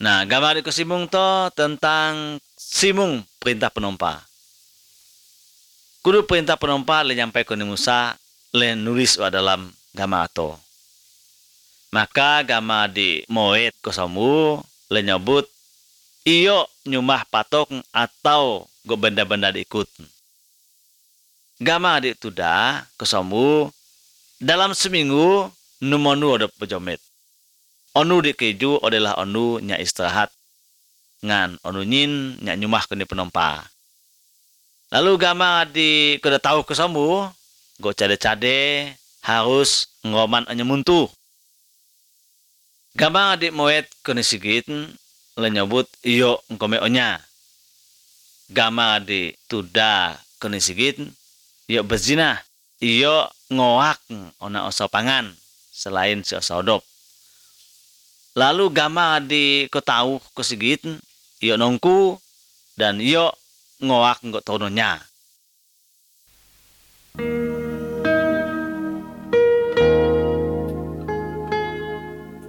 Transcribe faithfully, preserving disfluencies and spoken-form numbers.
Nah, gambar di simung to tentang simung perintah penompa. Kudu perintah penompa le nyampai ke Musa le nulis wa dalam gambar to. Maka gambar di moed kosamu le nyebut iyo nyumah patok atau go benda-benda diikut. Gambar di tuda kosamu dalam seminggu numonu ada pejomet. Onu di keju adalah onu nya istirahat. Ngan onu nyin nya nyumah kini penompa. Lalu gama di kuda tahu kesamu, go cade-cade harus ngoman anyemuntu. Gama di moed kini sigit le nyebut iyo ngkome onya. Gama di tuda kini sigit iyo bezina, iyo ngoak ona osa pangan selain si osa odop. Lalu gama di ko tahu ko sigit iyo nongku dan iyo ngoak nggo tononya.